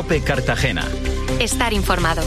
COPE Cartagena. Estar informado.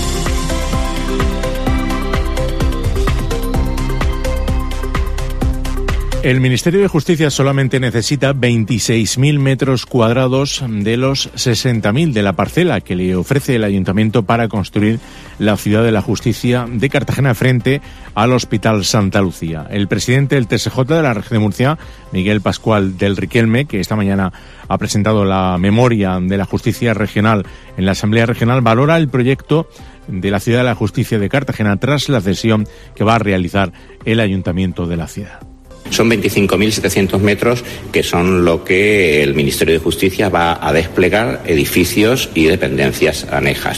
El Ministerio de Justicia solamente necesita 26.000 metros cuadrados de los 60.000 de la parcela que le ofrece el Ayuntamiento para construir la Ciudad de la Justicia de Cartagena frente al Hospital Santa Lucía. El presidente del TSJ de la Región de Murcia, Miguel Pascual del Riquelme, que esta mañana ha presentado la memoria de la Justicia Regional en la Asamblea Regional, valora el proyecto de la Ciudad de la Justicia de Cartagena tras la cesión que va a realizar el Ayuntamiento de la ciudad. Son 25.700 metros que son lo que el Ministerio de Justicia va a desplegar, edificios y dependencias anejas,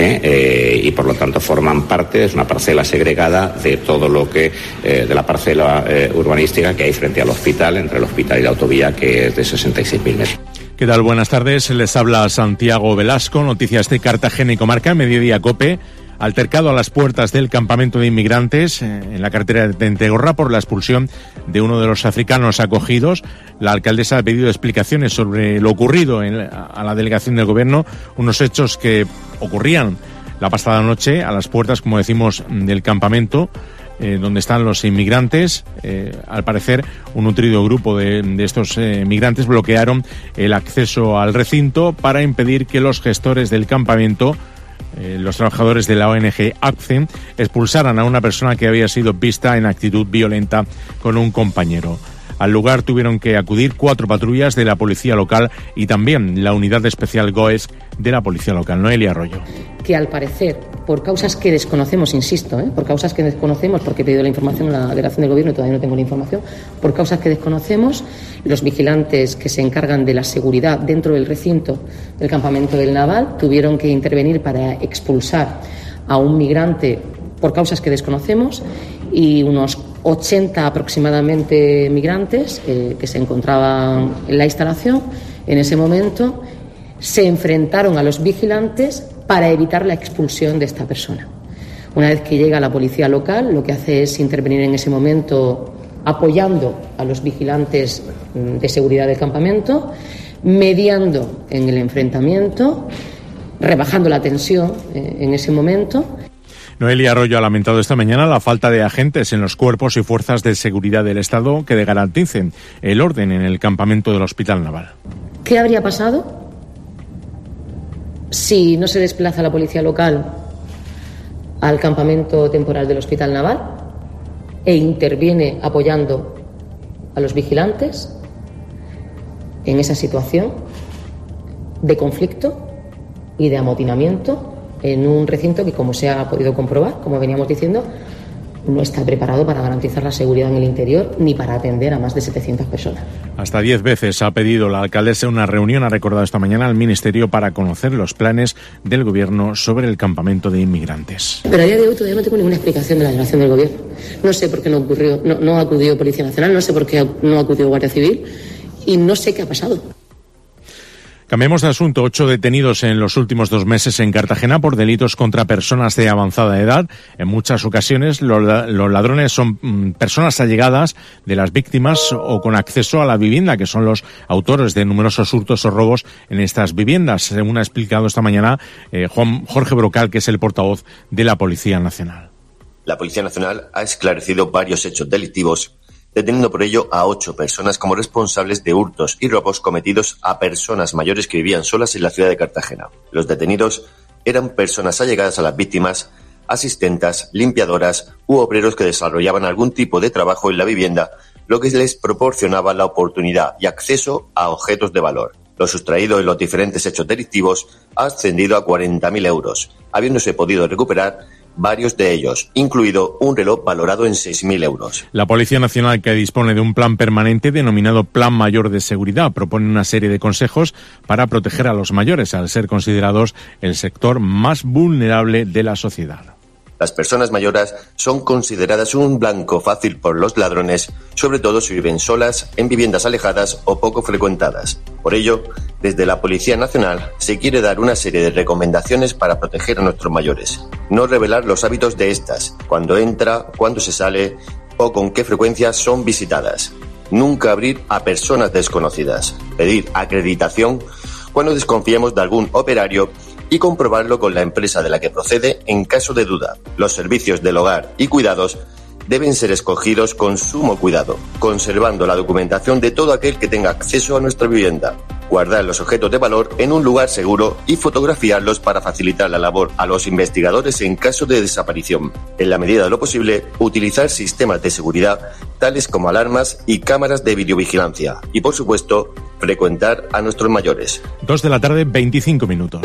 y por lo tanto forman parte, es una parcela segregada de todo lo que, de la parcela urbanística que hay frente al hospital, entre el hospital y la autovía, que es de 66.000 metros. ¿Qué tal? Buenas tardes, les habla Santiago Velasco, noticias de Cartagena y Comarca, Mediodía COPE. Altercado a las puertas del campamento de inmigrantes en la carretera de Tentegorra por la expulsión de uno de los africanos acogidos. La alcaldesa ha pedido explicaciones sobre lo ocurrido a la delegación del Gobierno, unos hechos que ocurrían la pasada noche a las puertas, como decimos, del campamento donde están los inmigrantes. Al parecer, un nutrido grupo de estos migrantes bloquearon el acceso al recinto para impedir que los gestores del campamento, los trabajadores de la ONG ACCEN, expulsaran a una persona que había sido vista en actitud violenta con un compañero. Al lugar tuvieron que acudir 4 patrullas de la policía local y también la unidad especial GOESC de la policía local. Noelia Arroyo. Que al parecer, por causas que desconocemos, insisto, por causas que desconocemos, porque he pedido la información a la delegación del Gobierno y todavía no tengo la información, por causas que desconocemos, los vigilantes que se encargan de la seguridad dentro del recinto del campamento del Naval tuvieron que intervenir para expulsar a un migrante por causas que desconocemos, y unos 80 aproximadamente migrantes que se encontraban en la instalación en ese momento se enfrentaron a los vigilantes para evitar la expulsión de esta persona. Una vez que llega la policía local, lo que hace es intervenir en ese momento apoyando a los vigilantes de seguridad del campamento, mediando en el enfrentamiento, rebajando la tensión en ese momento. Noelia Arroyo ha lamentado esta mañana la falta de agentes en los cuerpos y fuerzas de seguridad del Estado que garanticen el orden en el campamento del Hospital Naval. ¿Qué habría pasado si no se desplaza la policía local al campamento temporal del Hospital Naval e interviene apoyando a los vigilantes en esa situación de conflicto y de amotinamiento en un recinto que, como se ha podido comprobar, como veníamos diciendo, no está preparado para garantizar la seguridad en el interior ni para atender a más de 700 personas? Hasta 10 veces ha pedido la alcaldesa una reunión, ha recordado esta mañana, al Ministerio para conocer los planes del Gobierno sobre el campamento de inmigrantes. Pero a día de hoy todavía no tengo ninguna explicación de la delegación del Gobierno. No sé por qué no acudió Policía Nacional, no sé por qué no acudió Guardia Civil y no sé qué ha pasado. Cambiemos de asunto. 8 detenidos en los últimos 2 meses en Cartagena por delitos contra personas de avanzada edad. En muchas ocasiones los ladrones son personas allegadas de las víctimas o con acceso a la vivienda, que son los autores de numerosos hurtos o robos en estas viviendas, según ha explicado esta mañana Jorge Brocal, que es el portavoz de la Policía Nacional. La Policía Nacional ha esclarecido varios hechos delictivos, deteniendo por ello a 8 personas como responsables de hurtos y robos cometidos a personas mayores que vivían solas en la ciudad de Cartagena. Los detenidos eran personas allegadas a las víctimas, asistentas, limpiadoras u obreros que desarrollaban algún tipo de trabajo en la vivienda, lo que les proporcionaba la oportunidad y acceso a objetos de valor. Lo sustraído en los diferentes hechos delictivos ha ascendido a 40.000 euros, habiéndose podido recuperar varios de ellos, incluido un reloj valorado en 6.000 euros. La Policía Nacional, que dispone de un plan permanente denominado Plan Mayor de Seguridad, propone una serie de consejos para proteger a los mayores, al ser considerados el sector más vulnerable de la sociedad. Las personas mayores son consideradas un blanco fácil por los ladrones, sobre todo si viven solas, en viviendas alejadas o poco frecuentadas. Por ello, desde la Policía Nacional se quiere dar una serie de recomendaciones para proteger a nuestros mayores. No revelar los hábitos de estas, cuándo entra, cuándo se sale o con qué frecuencia son visitadas. Nunca abrir a personas desconocidas. Pedir acreditación cuando desconfiemos de algún operario y comprobarlo con la empresa de la que procede en caso de duda. Los servicios del hogar y cuidados deben ser escogidos con sumo cuidado, conservando la documentación de todo aquel que tenga acceso a nuestra vivienda. Guardar los objetos de valor en un lugar seguro y fotografiarlos para facilitar la labor a los investigadores en caso de desaparición. En la medida de lo posible, utilizar sistemas de seguridad tales como alarmas y cámaras de videovigilancia. Y, por supuesto, frecuentar a nuestros mayores. 2:25 p.m.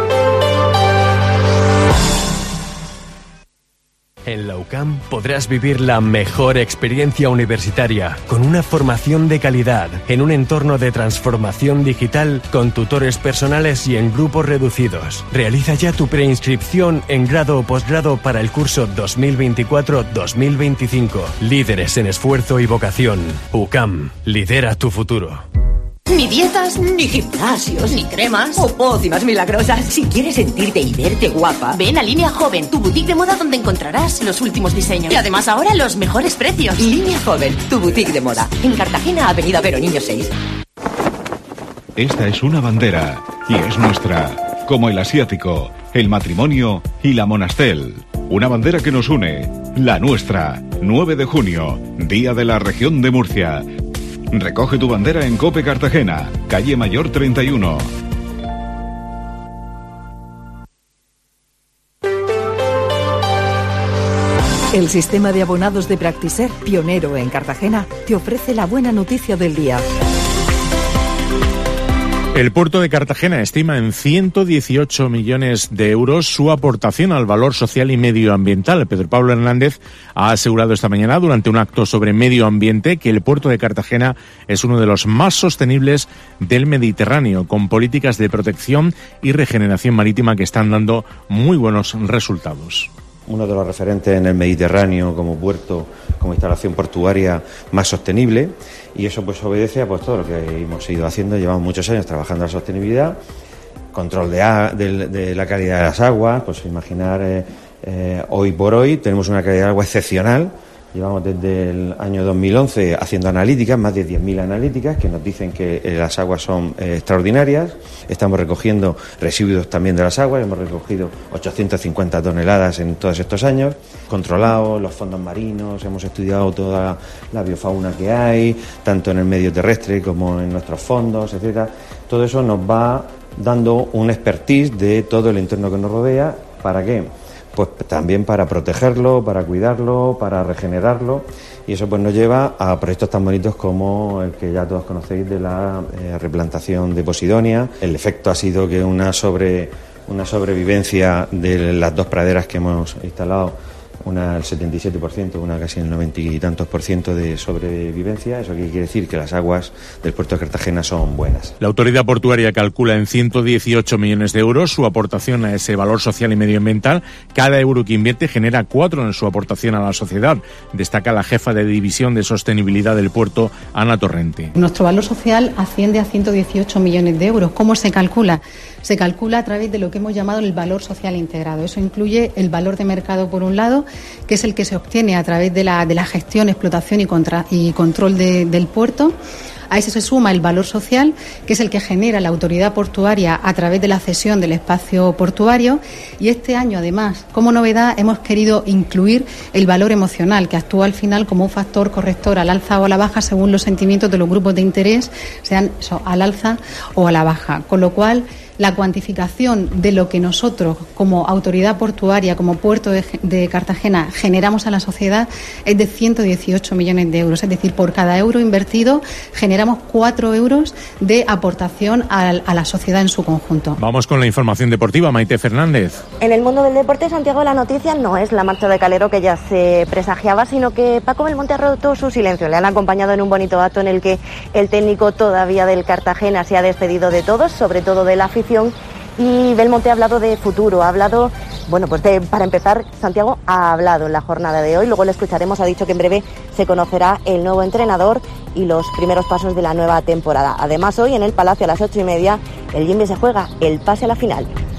En la UCAM podrás vivir la mejor experiencia universitaria, con una formación de calidad, en un entorno de transformación digital, con tutores personales y en grupos reducidos. Realiza ya tu preinscripción en grado o posgrado para el curso 2024-2025. Líderes en esfuerzo y vocación. UCAM, lidera tu futuro. Ni dietas, ni gimnasios, ni cremas o pócimas milagrosas. Si quieres sentirte y verte guapa, ven a Línea Joven, tu boutique de moda donde encontrarás los últimos diseños. Y además ahora los mejores precios. Línea Joven, tu boutique de moda. En Cartagena, Avenida Peroniño 6. Esta es una bandera y es nuestra, como el asiático, el matrimonio y la Monastel. Una bandera que nos une, la nuestra. 9 de junio, Día de la Región de Murcia. Recoge tu bandera en Cope Cartagena, calle Mayor 31. El sistema de abonados de Practiser, pionero en Cartagena, te ofrece la buena noticia del día. El puerto de Cartagena estima en 118 millones de euros su aportación al valor social y medioambiental. Pedro Pablo Hernández ha asegurado esta mañana durante un acto sobre medio ambiente que el puerto de Cartagena es uno de los más sostenibles del Mediterráneo, con políticas de protección y regeneración marítima que están dando muy buenos resultados. Uno de los referentes en el Mediterráneo como puerto, como instalación portuaria más sostenible, y eso pues obedece a pues todo lo que hemos ido haciendo. Llevamos muchos años trabajando en la sostenibilidad, control de la calidad de las aguas. Pues imaginar hoy por hoy tenemos una calidad de agua excepcional. Llevamos desde el año 2011 haciendo analíticas, más de 10.000 analíticas que nos dicen que las aguas son extraordinarias. Estamos recogiendo residuos también de las aguas, hemos recogido 850 toneladas en todos estos años, controlado los fondos marinos, hemos estudiado toda la biofauna que hay, tanto en el medio terrestre como en nuestros fondos, etcétera. Todo eso nos va dando un expertise de todo el entorno que nos rodea. ¿Para qué? Pues también para protegerlo, para cuidarlo, para regenerarlo, y eso pues nos lleva a proyectos tan bonitos como el que ya todos conocéis de la replantación de Posidonia. El efecto ha sido que una sobrevivencia de las dos praderas que hemos instalado, una el 77%, una casi el 90 y tantos % de sobrevivencia. Eso quiere decir que las aguas del puerto de Cartagena son buenas. La autoridad portuaria calcula en 118 millones de euros su aportación a ese valor social y medioambiental. Cada euro que invierte genera 4 en su aportación a la sociedad, destaca la jefa de división de sostenibilidad del puerto, Ana Torrente. Nuestro valor social asciende a 118 millones de euros. ¿Cómo se calcula? Se calcula a través de lo que hemos llamado el valor social integrado. Eso incluye el valor de mercado por un lado, que es el que se obtiene a través de la gestión, explotación y control del puerto. A eso se suma el valor social, que es el que genera la autoridad portuaria a través de la cesión del espacio portuario. Y este año, además, como novedad, hemos querido incluir el valor emocional, que actúa al final como un factor corrector al alza o a la baja según los sentimientos de los grupos de interés, sean al alza o a la baja. Con lo cual, la cuantificación de lo que nosotros, como autoridad portuaria, como puerto de Cartagena, generamos a la sociedad es de 118 millones de euros. Es decir, por cada euro invertido generamos 4 euros de aportación a la sociedad en su conjunto. Vamos con la información deportiva. Maite Fernández. En el mundo del deporte, Santiago, la noticia no es la marcha de Calero que ya se presagiaba, sino que Paco Belmonte ha roto su silencio. Le han acompañado en un bonito acto en el que el técnico todavía del Cartagena se ha despedido de todos, sobre todo de la afición. Y Belmonte ha hablado de futuro, ha hablado, para empezar, Santiago ha hablado en la jornada de hoy, luego le escucharemos, ha dicho que en breve se conocerá el nuevo entrenador y los primeros pasos de la nueva temporada. Además, hoy en el Palacio a las 8:30, el Jimmy se juega el pase a la final.